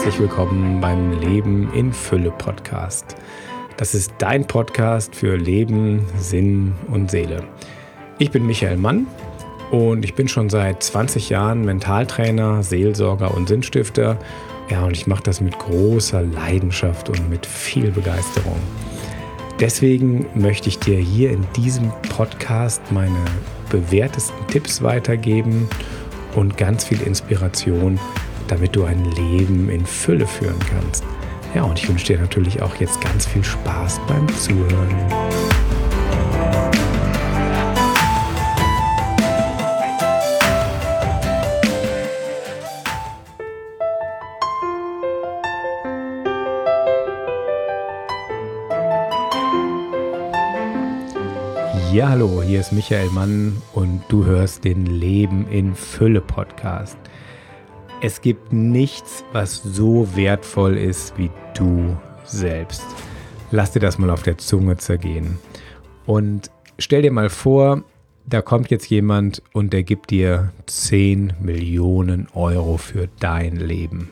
herzlich willkommen beim Leben in Fülle Podcast. Das ist dein Podcast für Leben, Sinn und Seele. Ich bin Michael Mann und ich bin schon seit 20 Jahren Mentaltrainer, Seelsorger und Sinnstifter. Ja, und ich mache das mit großer Leidenschaft und mit viel Begeisterung. Deswegen möchte ich dir hier in diesem Podcast meine bewährtesten Tipps weitergeben und ganz viel Inspiration, damit du ein Leben in Fülle führen kannst. Ja, und ich wünsche dir natürlich auch jetzt ganz viel Spaß beim Zuhören. Ja, hallo, hier ist Michael Mann und du hörst den Leben in Fülle Podcast. Es gibt nichts, was so wertvoll ist wie du selbst. Lass dir das mal auf der Zunge zergehen. Und stell dir mal vor, da kommt jetzt jemand und der gibt dir 10 Millionen Euro für dein Leben.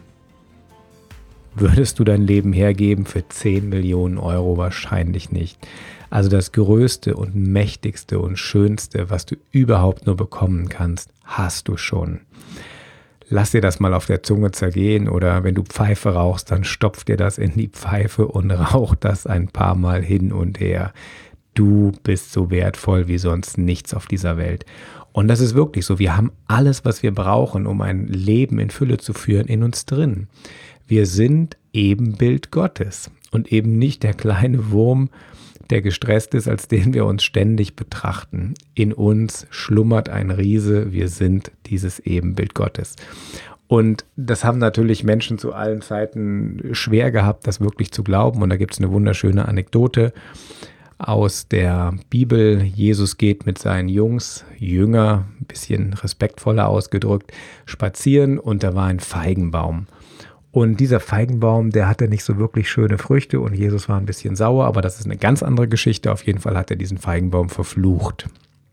Würdest du dein Leben hergeben für 10 Millionen Euro? Wahrscheinlich nicht. Also das Größte und Mächtigste und Schönste, was du überhaupt nur bekommen kannst, hast du schon. Lass dir das mal auf der Zunge zergehen oder wenn du Pfeife rauchst, dann stopf dir das in die Pfeife und rauch das ein paar Mal hin und her. Du bist so wertvoll wie sonst nichts auf dieser Welt. Und das ist wirklich so. Wir haben alles, was wir brauchen, um ein Leben in Fülle zu führen, in uns drin. Wir sind Ebenbild Gottes und eben nicht der kleine Wurm, der gestresst ist, als den wir uns ständig betrachten. In uns schlummert ein Riese, wir sind dieses Ebenbild Gottes. Und das haben natürlich Menschen zu allen Zeiten schwer gehabt, das wirklich zu glauben. Und da gibt es eine wunderschöne Anekdote aus der Bibel. Jesus geht mit seinen Jünger, ein bisschen respektvoller ausgedrückt, spazieren und da war ein Feigenbaum. Und dieser Feigenbaum, der hatte nicht so wirklich schöne Früchte und Jesus war ein bisschen sauer, aber das ist eine ganz andere Geschichte. Auf jeden Fall hat er diesen Feigenbaum verflucht.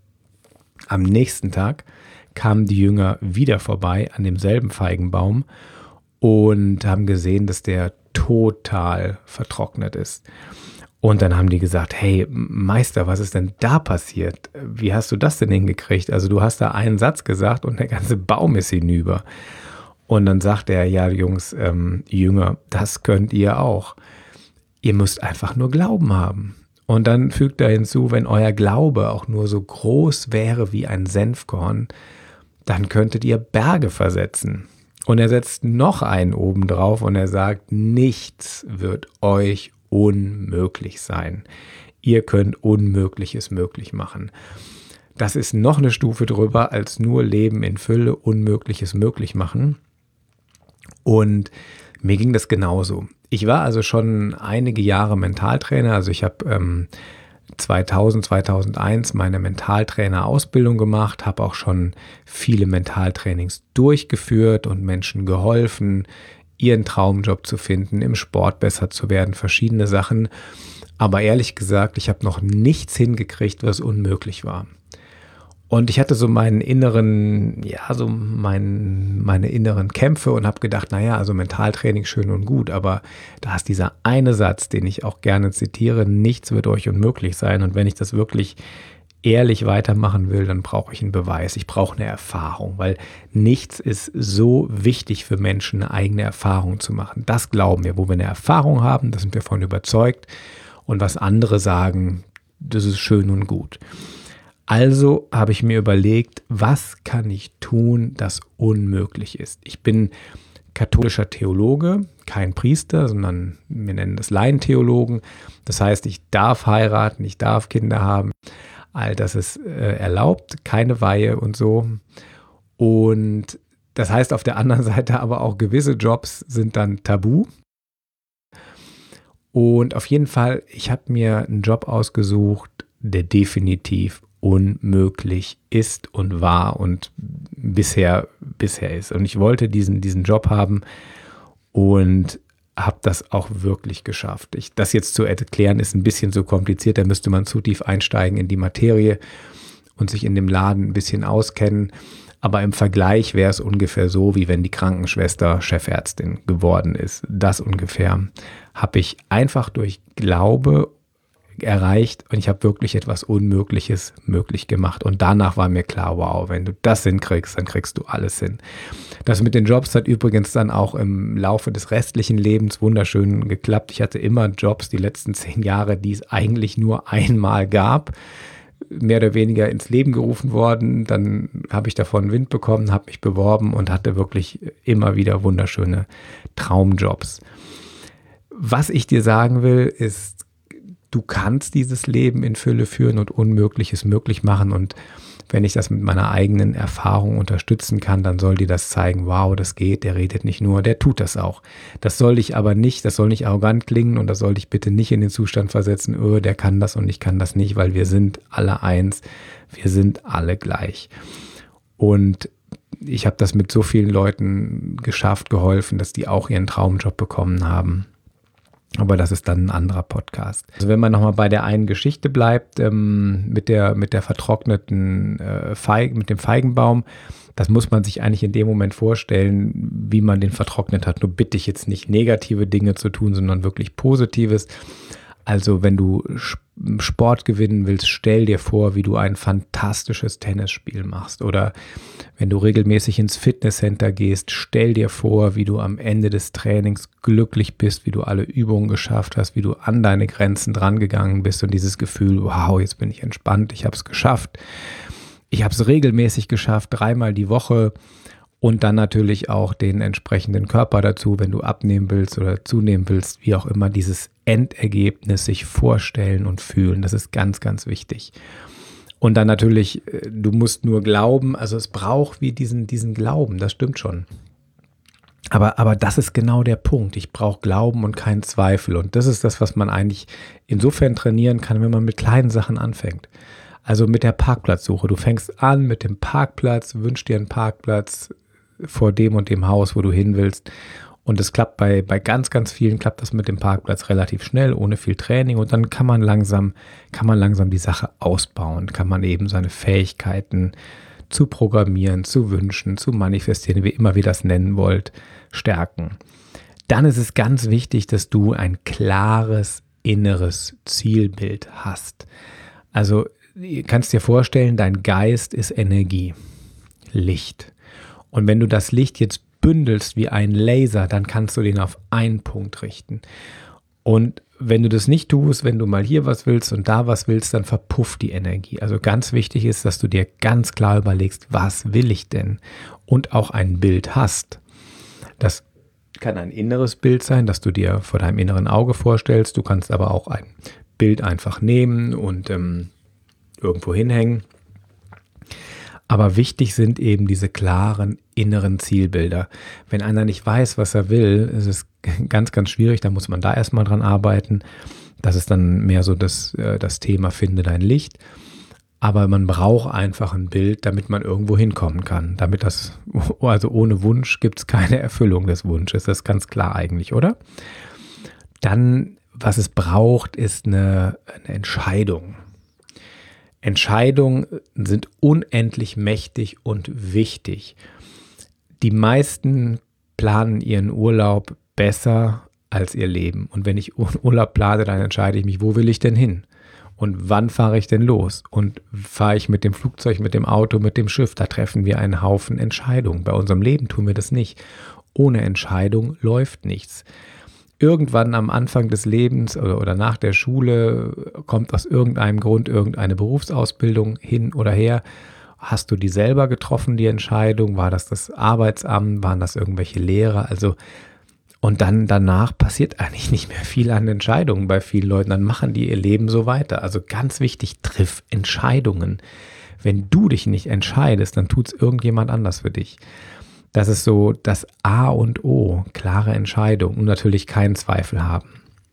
Am nächsten Tag kamen die Jünger wieder vorbei an demselben Feigenbaum und haben gesehen, dass der total vertrocknet ist. Und dann haben die gesagt, hey Meister, was ist denn da passiert? Wie hast du das denn hingekriegt? Also du hast da einen Satz gesagt und der ganze Baum ist hinüber. Und dann sagt er, ja Jungs, Jünger, das könnt ihr auch. Ihr müsst einfach nur Glauben haben. Und dann fügt er hinzu, wenn euer Glaube auch nur so groß wäre wie ein Senfkorn, dann könntet ihr Berge versetzen. Und er setzt noch einen oben drauf und er sagt, nichts wird euch unmöglich sein. Ihr könnt Unmögliches möglich machen. Das ist noch eine Stufe drüber als nur Leben in Fülle, Unmögliches möglich machen. Und mir ging das genauso. Ich war also schon einige Jahre Mentaltrainer. Also ich habe 2001 meine Mentaltrainer-Ausbildung gemacht, habe auch schon viele Mentaltrainings durchgeführt und Menschen geholfen, ihren Traumjob zu finden, im Sport besser zu werden, verschiedene Sachen. Aber ehrlich gesagt, ich habe noch nichts hingekriegt, was unmöglich war. Und ich hatte so meinen inneren, meine inneren Kämpfe und habe gedacht, naja, also Mentaltraining schön und gut, aber da ist dieser eine Satz, den ich auch gerne zitiere, nichts wird euch unmöglich sein. Und wenn ich das wirklich ehrlich weitermachen will, dann brauche ich einen Beweis, ich brauche eine Erfahrung, weil nichts ist so wichtig für Menschen, eine eigene Erfahrung zu machen. Das glauben wir, wo wir eine Erfahrung haben, da sind wir davon überzeugt und was andere sagen, das ist schön und gut. Also habe ich mir überlegt, was kann ich tun, das unmöglich ist. Ich bin katholischer Theologe, kein Priester, sondern wir nennen das Laientheologen. Das heißt, ich darf heiraten, ich darf Kinder haben. All das ist erlaubt, keine Weihe und so. Und das heißt auf der anderen Seite aber auch, gewisse Jobs sind dann tabu. Und auf jeden Fall, ich habe mir einen Job ausgesucht, der definitiv unmöglich ist und war und bisher ist. Und ich wollte diesen Job haben und habe das auch wirklich geschafft. Das jetzt zu erklären ist ein bisschen so kompliziert, da müsste man zu tief einsteigen in die Materie und sich in dem Laden ein bisschen auskennen. Aber im Vergleich wäre es ungefähr so, wie wenn die Krankenschwester Chefärztin geworden ist. Das ungefähr habe ich einfach durch Glaube erreicht und ich habe wirklich etwas Unmögliches möglich gemacht. Und danach war mir klar, wow, wenn du das hinkriegst, dann kriegst du alles hin. Das mit den Jobs hat übrigens dann auch im Laufe des restlichen Lebens wunderschön geklappt. Ich hatte immer Jobs die letzten 10 Jahre, die es eigentlich nur einmal gab, mehr oder weniger ins Leben gerufen worden. Dann habe ich davon Wind bekommen, habe mich beworben und hatte wirklich immer wieder wunderschöne Traumjobs. Was ich dir sagen will, ist, du kannst dieses Leben in Fülle führen und Unmögliches möglich machen. Und wenn ich das mit meiner eigenen Erfahrung unterstützen kann, dann soll dir das zeigen, wow, das geht, der redet nicht nur, der tut das auch. Das soll dich aber nicht, das soll nicht arrogant klingen und das soll dich bitte nicht in den Zustand versetzen, der kann das und ich kann das nicht, weil wir sind alle eins, wir sind alle gleich. Und ich habe das mit so vielen Leuten geschafft, geholfen, dass die auch ihren Traumjob bekommen haben. Aber das ist dann ein anderer Podcast. Also wenn man nochmal bei der einen Geschichte bleibt, mit der vertrockneten mit dem Feigenbaum, das muss man sich eigentlich in dem Moment vorstellen, wie man den vertrocknet hat. Nur bitte ich jetzt nicht negative Dinge zu tun, sondern wirklich Positives. Also wenn du Sport gewinnen willst, stell dir vor, wie du ein fantastisches Tennisspiel machst. Oder wenn du regelmäßig ins Fitnesscenter gehst, stell dir vor, wie du am Ende des Trainings glücklich bist, wie du alle Übungen geschafft hast, wie du an deine Grenzen drangegangen bist und dieses Gefühl, wow, jetzt bin ich entspannt, ich habe es geschafft. Ich habe es regelmäßig geschafft, 3-mal die Woche. Und dann natürlich auch den entsprechenden Körper dazu, wenn du abnehmen willst oder zunehmen willst, wie auch immer, dieses Endergebnis sich vorstellen und fühlen. Das ist ganz, ganz wichtig. Und dann natürlich, du musst nur glauben, also es braucht wie diesen Glauben, das stimmt schon. Aber das ist genau der Punkt. Ich brauche Glauben und keinen Zweifel. Und das ist das, was man eigentlich insofern trainieren kann, wenn man mit kleinen Sachen anfängt. Also mit der Parkplatzsuche. Du fängst an mit dem Parkplatz, wünschst dir einen Parkplatz vor dem und dem Haus, wo du hin willst. Und es klappt bei ganz, ganz vielen, klappt das mit dem Parkplatz relativ schnell, ohne viel Training. Und dann kann man langsam die Sache ausbauen. Kann man eben seine Fähigkeiten zu programmieren, zu wünschen, zu manifestieren, wie immer ihr das nennen wollt, stärken. Dann ist es ganz wichtig, dass du ein klares inneres Zielbild hast. Also du kannst dir vorstellen, dein Geist ist Energie, Licht. Und wenn du das Licht jetzt bündelst wie ein Laser, dann kannst du den auf einen Punkt richten. Und wenn du das nicht tust, wenn du mal hier was willst und da was willst, dann verpufft die Energie. Also ganz wichtig ist, dass du dir ganz klar überlegst, was will ich denn? Und auch ein Bild hast. Das kann ein inneres Bild sein, das du dir vor deinem inneren Auge vorstellst. Du kannst aber auch ein Bild einfach nehmen und irgendwo hinhängen. Aber wichtig sind eben diese klaren inneren Zielbilder. Wenn einer nicht weiß, was er will, ist es ganz, ganz schwierig. Da muss man da erstmal dran arbeiten. Das ist dann mehr so das Thema, finde dein Licht. Aber man braucht einfach ein Bild, damit man irgendwo hinkommen kann. Also ohne Wunsch gibt es keine Erfüllung des Wunsches. Das ist ganz klar eigentlich, oder? Dann, was es braucht, ist eine Entscheidung. Entscheidungen sind unendlich mächtig und wichtig. Die meisten planen ihren Urlaub besser als ihr Leben. Und wenn ich Urlaub plane, dann entscheide ich mich, wo will ich denn hin? Und wann fahre ich denn los? Und fahre ich mit dem Flugzeug, mit dem Auto, mit dem Schiff? Da treffen wir einen Haufen Entscheidungen. Bei unserem Leben tun wir das nicht. Ohne Entscheidung läuft nichts. Irgendwann am Anfang des Lebens oder nach der Schule kommt aus irgendeinem Grund irgendeine Berufsausbildung hin oder her. Hast du die selber getroffen, die Entscheidung? War das Arbeitsamt? Waren das irgendwelche Lehrer? Und dann danach passiert eigentlich nicht mehr viel an Entscheidungen bei vielen Leuten. Dann machen die ihr Leben so weiter. Also ganz wichtig, triff Entscheidungen. Wenn du dich nicht entscheidest, dann tut es irgendjemand anders für dich. Das ist so das A und O, klare Entscheidung und natürlich keinen Zweifel haben.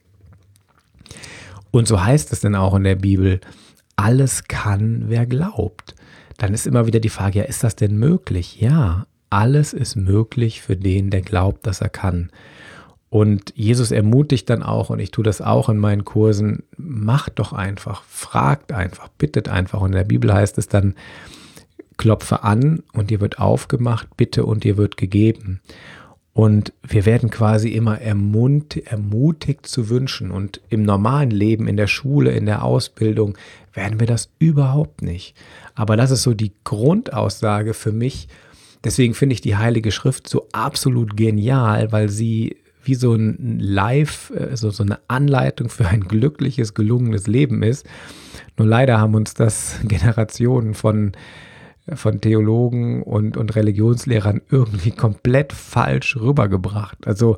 Und so heißt es dann auch in der Bibel, alles kann, wer glaubt. Dann ist immer wieder die Frage, ja, ist das denn möglich? Ja, alles ist möglich für den, der glaubt, dass er kann. Und Jesus ermutigt dann auch, und ich tue das auch in meinen Kursen, macht doch einfach, fragt einfach, bittet einfach. Und in der Bibel heißt es dann, klopfe an und dir wird aufgemacht, bitte und dir wird gegeben. Und wir werden quasi immer ermutigt zu wünschen. Und im normalen Leben, in der Schule, in der Ausbildung, werden wir das überhaupt nicht. Aber das ist so die Grundaussage für mich. Deswegen finde ich die Heilige Schrift so absolut genial, weil sie wie so ein so eine Anleitung für ein glückliches, gelungenes Leben ist. Nur leider haben uns das Generationen von Theologen und Religionslehrern irgendwie komplett falsch rübergebracht. Also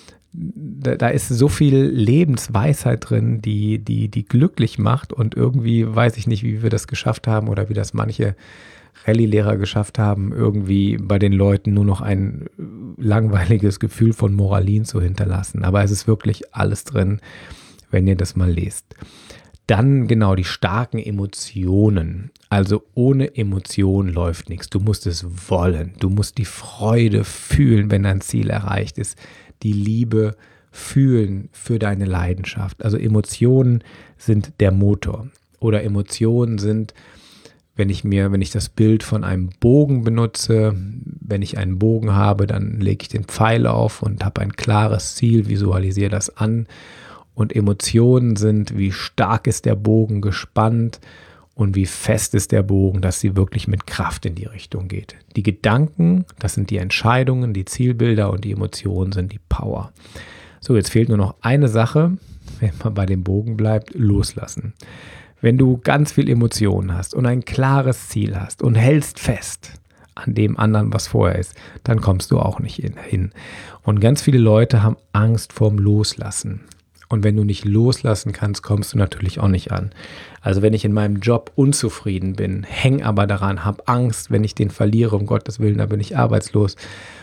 da ist so viel Lebensweisheit drin, die glücklich macht, und irgendwie weiß ich nicht, wie wir das geschafft haben oder wie das manche Rallye-Lehrer geschafft haben, irgendwie bei den Leuten nur noch ein langweiliges Gefühl von Moralin zu hinterlassen. Aber es ist wirklich alles drin, wenn ihr das mal lest. Dann genau die starken Emotionen. Also ohne Emotion läuft nichts. Du musst es wollen. Du musst die Freude fühlen, wenn dein Ziel erreicht ist. Die Liebe fühlen für deine Leidenschaft. Also Emotionen sind der Motor. Oder Emotionen sind, wenn ich das Bild von einem Bogen benutze, wenn ich einen Bogen habe, dann lege ich den Pfeil auf und habe ein klares Ziel, visualisiere das an. Und Emotionen sind, wie stark ist der Bogen gespannt und wie fest ist der Bogen, dass sie wirklich mit Kraft in die Richtung geht. Die Gedanken, das sind die Entscheidungen, die Zielbilder, und die Emotionen sind die Power. So, jetzt fehlt nur noch eine Sache, wenn man bei dem Bogen bleibt: loslassen. Wenn du ganz viel Emotionen hast und ein klares Ziel hast und hältst fest an dem anderen, was vorher ist, dann kommst du auch nicht hin. Und ganz viele Leute haben Angst vorm Loslassen. Und wenn du nicht loslassen kannst, kommst du natürlich auch nicht an. Also wenn ich in meinem Job unzufrieden bin, häng aber daran, habe Angst, wenn ich den verliere, um Gottes Willen, dann bin ich arbeitslos.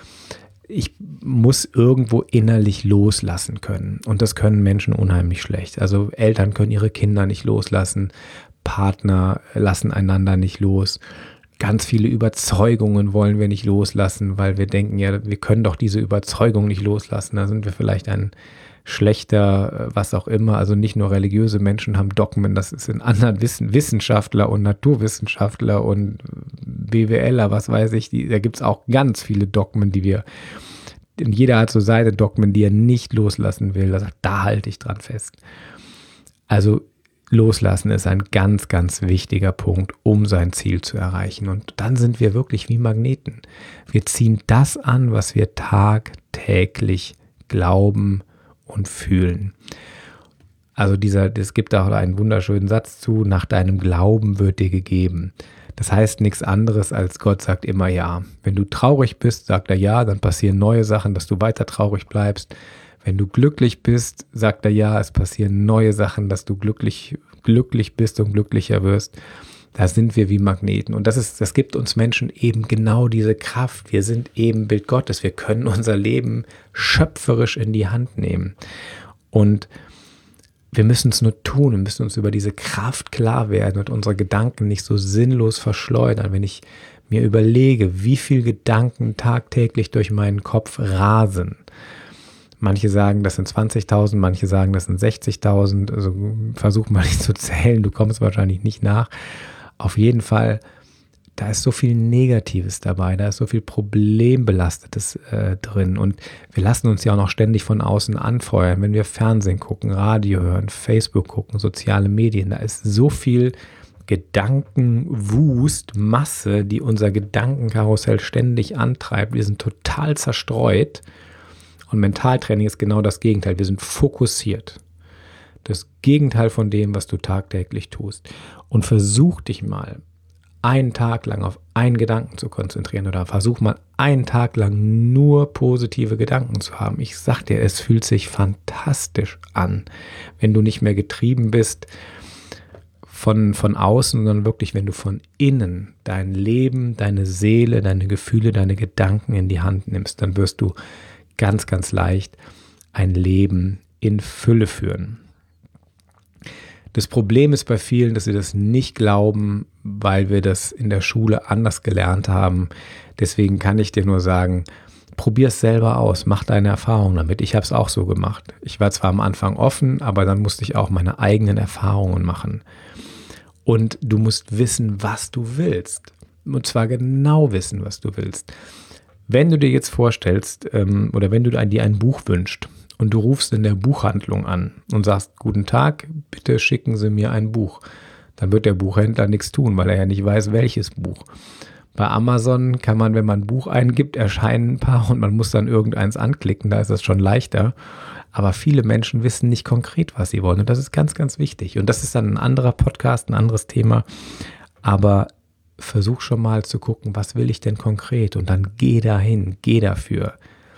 Ich muss irgendwo innerlich loslassen können. Und das können Menschen unheimlich schlecht. Also Eltern können ihre Kinder nicht loslassen, Partner lassen einander nicht los. Ganz viele Überzeugungen wollen wir nicht loslassen, weil wir denken, ja, wir können doch diese Überzeugung nicht loslassen. Da sind wir vielleicht ein schlechter, was auch immer. Also nicht nur religiöse Menschen haben Dogmen, das ist in anderen Wissenschaftler und Naturwissenschaftler und BWLer, was weiß ich, da gibt es auch ganz viele Dogmen, und jeder hat so seine Dogmen, die er nicht loslassen will. Da sagt, da halte ich dran fest. Also loslassen ist ein ganz, ganz wichtiger Punkt, um sein Ziel zu erreichen. Und dann sind wir wirklich wie Magneten. Wir ziehen das an, was wir tagtäglich glauben und fühlen. Also es gibt auch einen wunderschönen Satz zu: nach deinem Glauben wird dir gegeben. Das heißt nichts anderes, als Gott sagt immer ja. Wenn du traurig bist, sagt er ja, dann passieren neue Sachen, dass du weiter traurig bleibst. Wenn du glücklich bist, sagt er ja, es passieren neue Sachen, dass du glücklich bist und glücklicher wirst. Da sind wir wie Magneten. Und das gibt uns Menschen eben genau diese Kraft. Wir sind eben Bild Gottes. Wir können unser Leben schöpferisch in die Hand nehmen. Und wir müssen es nur tun. Wir müssen uns über diese Kraft klar werden und unsere Gedanken nicht so sinnlos verschleudern. Wenn ich mir überlege, wie viele Gedanken tagtäglich durch meinen Kopf rasen. Manche sagen, das sind 20.000, manche sagen, das sind 60.000. Also versuch mal nicht zu zählen, du kommst wahrscheinlich nicht nach. Auf jeden Fall, da ist so viel Negatives dabei, da ist so viel Problembelastetes drin. Und wir lassen uns ja auch noch ständig von außen anfeuern, wenn wir Fernsehen gucken, Radio hören, Facebook gucken, soziale Medien. Da ist so viel Gedankenwust, Masse, die unser Gedankenkarussell ständig antreibt. Wir sind total zerstreut. Und Mentaltraining ist genau das Gegenteil. Wir sind fokussiert. Das Gegenteil von dem, was du tagtäglich tust. Und versuch dich mal einen Tag lang auf einen Gedanken zu konzentrieren oder versuch mal einen Tag lang nur positive Gedanken zu haben. Ich sag dir, es fühlt sich fantastisch an, wenn du nicht mehr getrieben bist von außen, sondern wirklich, wenn du von innen dein Leben, deine Seele, deine Gefühle, deine Gedanken in die Hand nimmst, dann wirst du ganz, ganz leicht ein Leben in Fülle führen. Das Problem ist bei vielen, dass sie das nicht glauben, weil wir das in der Schule anders gelernt haben. Deswegen kann ich dir nur sagen, probier es selber aus, mach deine Erfahrungen damit. Ich habe es auch so gemacht. Ich war zwar am Anfang offen, aber dann musste ich auch meine eigenen Erfahrungen machen. Und du musst wissen, was du willst. und zwar genau wissen, was du willst. Wenn du dir jetzt vorstellst oder wenn du dir ein Buch wünschst und du rufst in der Buchhandlung an und sagst, guten Tag, bitte schicken Sie mir ein Buch, dann wird der Buchhändler nichts tun, weil er ja nicht weiß, welches Buch. Bei Amazon kann man, wenn man ein Buch eingibt, erscheinen ein paar und man muss dann irgendeins anklicken, da ist das schon leichter. Aber viele Menschen wissen nicht konkret, was sie wollen und das ist ganz, ganz wichtig. Und das ist dann ein anderer Podcast, ein anderes Thema. Aber versuch schon mal zu gucken, was will ich denn konkret und dann geh dahin, geh dafür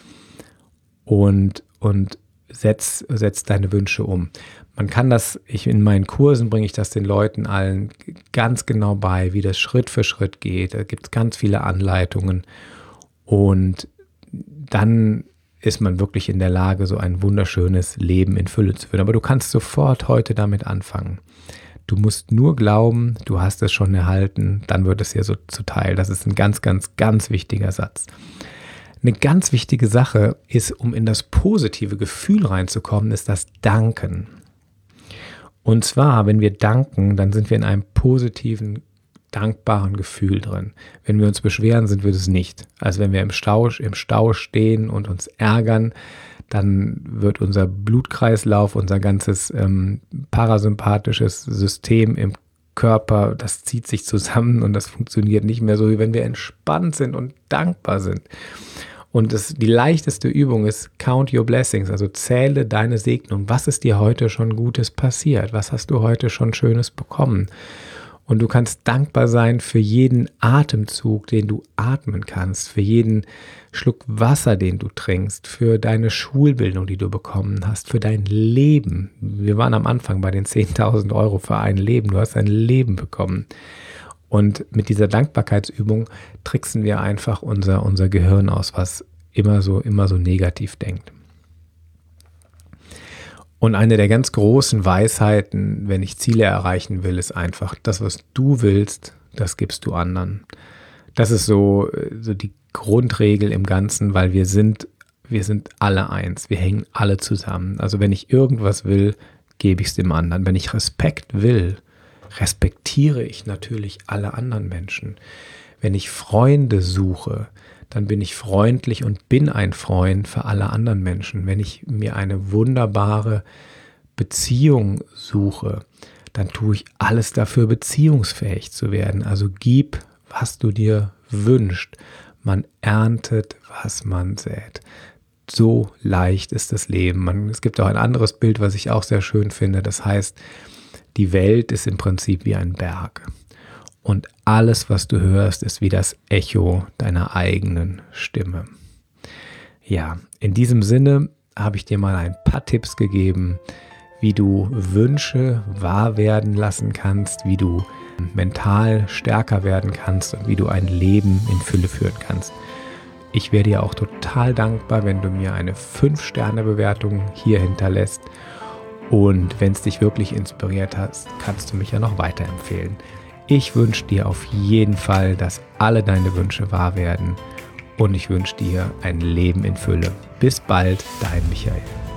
und setz deine Wünsche um. Man kann das, in meinen Kursen bringe ich das den Leuten allen ganz genau bei, wie das Schritt für Schritt geht. Da gibt es ganz viele Anleitungen und dann ist man wirklich in der Lage, so ein wunderschönes Leben in Fülle zu führen. Aber du kannst sofort heute damit anfangen. Du musst nur glauben, du hast es schon erhalten, dann wird es dir so zuteil. Das ist ein ganz, ganz, ganz wichtiger Satz. Eine ganz wichtige Sache ist, um in das positive Gefühl reinzukommen, ist das Danken. Und zwar, wenn wir danken, dann sind wir in einem positiven, dankbaren Gefühl drin. Wenn wir uns beschweren, sind wir das nicht. Also wenn wir im Stau stehen und uns ärgern, dann wird unser Blutkreislauf, unser ganzes parasympathisches System im Körper, das zieht sich zusammen und das funktioniert nicht mehr so, wie wenn wir entspannt sind und dankbar sind. Und die leichteste Übung ist Count Your Blessings, also zähle deine Segnung. Was ist dir heute schon Gutes passiert? Was hast du heute schon Schönes bekommen? Und du kannst dankbar sein für jeden Atemzug, den du atmen kannst, für jeden Schluck Wasser, den du trinkst, für deine Schulbildung, die du bekommen hast, für dein Leben. Wir waren am Anfang bei den 10.000 Euro für ein Leben. Du hast ein Leben bekommen. Und mit dieser Dankbarkeitsübung tricksen wir einfach unser Gehirn aus, was immer so negativ denkt. Und eine der ganz großen Weisheiten, wenn ich Ziele erreichen will, ist einfach, das, was du willst, das gibst du anderen. Das ist so die Grundregel im Ganzen, weil wir sind alle eins, wir hängen alle zusammen. Also wenn ich irgendwas will, gebe ich es dem anderen. Wenn ich Respekt will, respektiere ich natürlich alle anderen Menschen. Wenn ich Freunde suche, dann bin ich freundlich und bin ein Freund für alle anderen Menschen. Wenn ich mir eine wunderbare Beziehung suche, dann tue ich alles dafür, beziehungsfähig zu werden. Also gib, was du dir wünschst. Man erntet, was man sät. So leicht ist das Leben. Es gibt auch ein anderes Bild, was ich auch sehr schön finde. Das heißt, die Welt ist im Prinzip wie ein Berg. Und alles, was du hörst, ist wie das Echo deiner eigenen Stimme. Ja, in diesem Sinne habe ich dir mal ein paar Tipps gegeben, wie du Wünsche wahr werden lassen kannst, wie du mental stärker werden kannst und wie du ein Leben in Fülle führen kannst. Ich wäre dir auch total dankbar, wenn du mir eine 5-Sterne-Bewertung hier hinterlässt. Und wenn es dich wirklich inspiriert hat, kannst du mich ja noch weiterempfehlen. Ich wünsche dir auf jeden Fall, dass alle deine Wünsche wahr werden und ich wünsche dir ein Leben in Fülle. Bis bald, dein Michael.